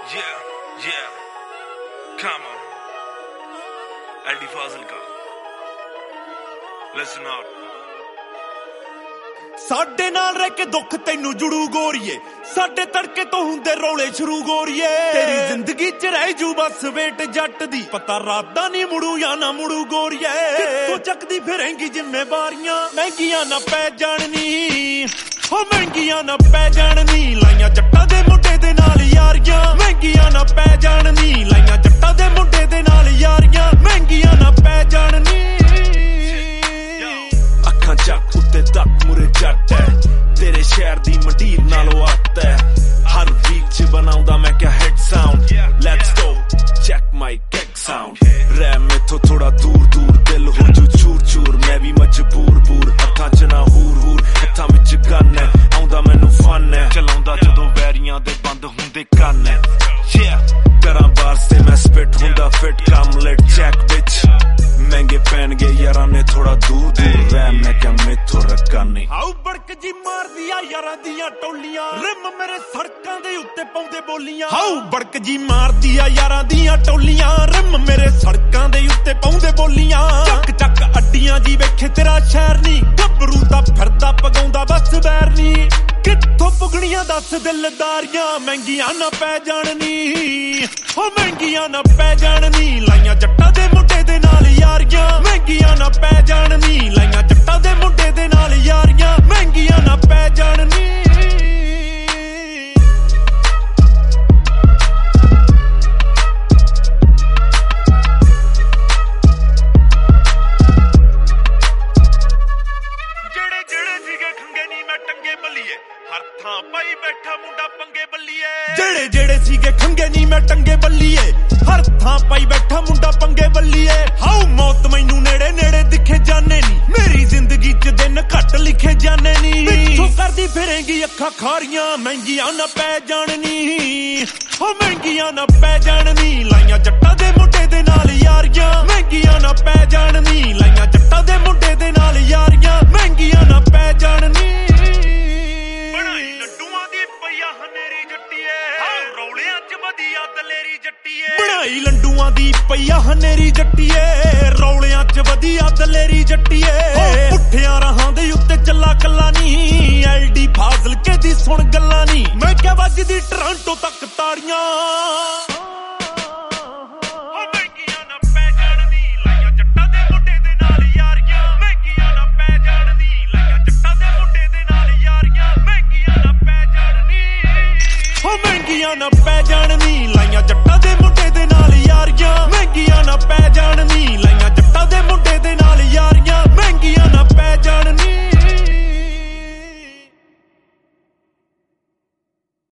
Yeah, come on. LD Fazilka. Listen up. ਸਾਡੇ ਨਾਲ ਰਹਿ ਕੇ ਦੁੱਖ ਤੈਨੂੰ ਜੁੜੂ ਗੋਰੀਏ, ਸਾਡੇ ਤੜਕੇ ਤੋਂ ਹੁੰਦੇ ਰੌਲੇ ਸ਼ੁਰੂ ਗੋਰੀਏ। ਤੇਰੀ ਜ਼ਿੰਦਗੀ ਚ ਰਹਿ ਜੂ ਬਸ ਵੇਟ ਜੱਟ ਦੀ, ਪਤਾ ਰਾਤਾਂ ਨਹੀਂ ਮੁੜੂ ਜਾਂ ਨਾ ਮੁੜੂ ਗੋਰੀਏ। ਕਿੱਥੋਂ ਚੱਕਦੀ ਫਿਰੇਂਗੀ ਜ਼ਿੰਮੇਵਾਰੀਆਂ, ਮਹਿੰਗੀਆਂ ਨਾ ਪੈ ਜਾਣਨੀ, ਹੋ ਮਹਿੰਗੀਆਂ ਨਾ ਪੈ ਜਾਣਨੀ। ਲਾਈਆਂ ਜੱਟਾਂ ਦੇ ਮੁੰਡੇ ਦੇ ਨਾਲ ਯਾਰੀਆਂ, ਮਹਿੰਗੀਆਂ ਨਾ ਪੈ ਜਾਣਨੀ। ਲਾਈਆਂ ਜੱਟਾਂ ਦੇ ਮੁੰਡੇ ਦੇ ਨਾਲ ਯਾਰੀਆਂ, ਮਹਿੰਗੀਆਂ ਨਾ ਪੈ ਜਾਣਨੀ। ਅੱਖਾਂ ਚੱਕ ਉੱਤੇ ਤੱਕ ਮੁਰੇ ਜੱਟ ਹੈ, ਤੇਰੇ ਸ਼ਹਿਰ ਦੀ ਮੰਡੀਰ ਨਾਲੋਂ ਅੱਤ ਹੈ। ਹਰ ਵੀਕ ਚ ਬਣਾਉਂਦਾ ਮੈਂ ਕਿਆ hit sound, let's go check my kick sound. ਰਹਿ ਮੈਥੋਂ ਥੋੜਾ ਦੂਰ ਦੂਰ, ਦਿਲ ਹੋ ਜੂ ਚੂਰ ਚੂਰ, ਮੈਂ ਵੀ ਮਜਬੂਰ ਬੂਰ। ਹੱਥਾਂ ਚ ਨਾ ਹੂਰ ਹੂਰ, ਹੱਥਾਂ ਵਿੱਚ ਗਨ ਹੈ, ਆਉਂਦਾ ਮੈਨੂੰ ਫਨ ਹੈ। ਚਲਾਉਂਦਾ ਜਦੋਂ ਵੈਰੀਆਂ ਦੇ ਬੰਦ ਹੁੰਦੇ ਕੰਨ ਹੈ। ਕਰਾਂ ਬਾਰਸ ਤੇ ਮੈਂ ਸਪਿਟ ਹੁੰਦਾ fit, come let check bitch. ਮਹਿੰਗੇ ਪੈਣਗੇ ਯਾਰਾਂ ਨੇ ਥੋੜਾ ਦੂਰ ਦੂਰ, ਰਹਿ ਮੈਂ ਕਿਆ ਮੈਥੋਂ ਰੱਖਾ ਨਹੀਂ। ਆਉ ਬੜਕ ਜੀ ਮਾਰਦੀ ਆ ਯਾਰਾਂ ਦੀਆਂ ਟੋਲੀਆਂ, ਰਿਮ ਮੇਰੇ ਸੜਕਾਂ ਦੇ ਉੱਤੇ ਪਾਉਂਦੇ ਬੋਲੀਆਂ। ਆਉ ਬੜਕ ਜੀ ਮਾਰਦੀ ਆ ਯਾਰਾਂ ਦੀਆਂ ਟੋਲੀਆਂ, ਰਿਮ ਮੇਰੇ ਸੜਕਾਂ ਦੇ ਉੱਤੇ ਪਾਉਂਦੇ ਬੋਲੀਆਂ। ਚੱਕ ਚੱਕ ਅੱਡੀਆਂ ਜੀ ਵੇਖੇ ਤੇਰਾ ਸ਼ਹਿਰ ਨੀ, ਗੱਭਰੂ ਤਾਂ ਫਿਰਦਾ ਪਗਾਉਂਦਾ ਬਸ ਵੈਰ ਨੀ। ਕਿੱਥੋਂ ਪੁਗਣੀਆਂ ਦੱਸ ਦਿਲਦਾਰੀਆਂ, ਮਹਿੰਗੀਆਂ ਨਾ ਪੈ ਜਾਣਨੀ, ਹੋ ਮਹਿੰਗੀਆਂ ਨਾ ਪੈ ਜਾਣਨੀ। ਲਾਈਆਂ ਜੱਟਾਂ ਦੇ ਮੁੰਡੇ ਦੇ ਨਾਲ ਯਾਰੀਆਂ, ਮਹਿੰਗੀਆਂ ਨਾ ਪੈ ਜਾਣਨੀ। ਲਾਈਆਂ ਜੱਟਾਂ ਦੇ ਮੁੰਡੇ ਦੇ ਨਾਲ ਯਾਰੀਆਂ, ਮਹਿੰਗੀਆਂ ਨਾ ਪੈ ਜਾਣਨੀ। ਜਿਹੜੇ ਜਿਹੜੇ ਸੀਗੇ ਖੰਗੇ ਨੀ ਮੈਂ ਟੰਗੇ ਬੱਲੀਏ, ਹਰ ਥਾਂ ਪਾਈ ਬੈਠਾ ਮੁੰਡਾ ਪੰਗੇ ਬੱਲੀਏ। ਜਿਹੜੇ ਜਿਹੜੇ ਸੀਗੇ ਖੰਗੇ ਨੀ ਮੈਂ ਟੰਗੇ ਬੱਲੀਏ, ਹਰ ਥਾਂ ਪਾਈ ਬੈਠਾ ਮੁੰਡਾ ਪੰਗੇ ਬੱਲੀਏ। ਹਾਉ ਮੌਤ ਮੈਨੂੰ ਨੇੜੇ ਨੇੜੇ ਦਿਖੇ ਜਾਣੇ ਨੀ, ਮੇਰੀ ਜ਼ਿੰਦਗੀ ਚ ਦਿਨ ਘੱਟ ਲਿਖੇ ਜਾਣੇ ਨੀ। ਪਿੱਛੋਂ ਕਰਦੀ ਫਿਰੇਂਗੀ ਅੱਖਾਂ ਖਾਰੀਆਂ, ਮਹਿੰਗੀਆਂ ਨਾ ਪੈ ਜਾਣਨੀ, ਹੋ ਮਹਿੰਗੀਆਂ ਨਾ ਪੈ ਜਾਣਨੀ। ਲਾਈਆਂ ਜੱਟਾਂ ਦੇ ਮੁੰਡੇ ਦੇ ਨਾਲ ਯਾਰੀਆਂ, ਮਹਿੰਗੀਆਂ ਨਾ ਪੈ ਜਾਣਨੀ। ਲਾਈਆਂ ਜੱਟਾਂ ਦੇ ਮੁੰਡੇ ਦੇ ਨਾਲ ਯਾਰੀਆਂ, ਮਹਿੰਗੀਆਂ ਨਾ ਪੈ ਜਾਣਨੀ। ਬਣਾਈ ਲੱਡੂਆਂ ਦੀ ਪਈਆ ਹਨੇਰੀ ਜੱਟੀਏ, ਰੌਲਿਆਂ ਚ ਵਧੀਆ ਦਲੇਰੀ ਜੱਟੀਏ। ਬਣਾਈ ਲੰਡੂਆਂ ਦੀ ਪਈਆ ਹਨੇਰੀ ਜੱਟੀਏ, ਰੌਲਿਆਂ ਚ ਵਧੀਆ ਦਲੇਰੀ ਜੱਟੀਏ। ਪੁੱਠਿਆਂ ਰਾਹਾਂ ਦੇ ਉੱਤੇ ਚੱਲਾ ਕੱਲਾ ਨੀ, ਐਲਡੀ ਫਾਜ਼ਿਲਕੇ ਦੀ ਸੁਣ ਗੱਲਾਂ ਨੀ। ਮੈਂ ਕਿਹਾ ਵੱਜਦੀ ਟੋਰਾਂਟੋ ਤੱਕ ਤਾੜੀਆਂ, ਮਹਿੰਗੀਆਂ ਨਾ ਪੈ ਜਾਣਨੀ। ਲਾਈਆਂ ਜੱਟਾਂ ਦੇ ਮੁੰਡੇ ਦੇ ਨਾਲ ਯਾਰੀਆਂ, ਮਹਿੰਗੀਆਂ ਨਾ ਪੈ ਜਾਣਨੀ। ਲਾਈਆਂ ਜੱਟਾਂ ਦੇ ਮੁੰਡੇ ਦੇ ਨਾਲ ਯਾਰੀਆਂ, ਮਹਿੰਗੀਆਂ ਨਾ ਪੈ ਜਾਣਨੀ, ਹੋ ਮਹਿੰਗੀਆਂ ਨਾ ਪੈ ਜਾਣਨੀ। ਲਾਈਆਂ ਜੱਟਾਂ ਦੇ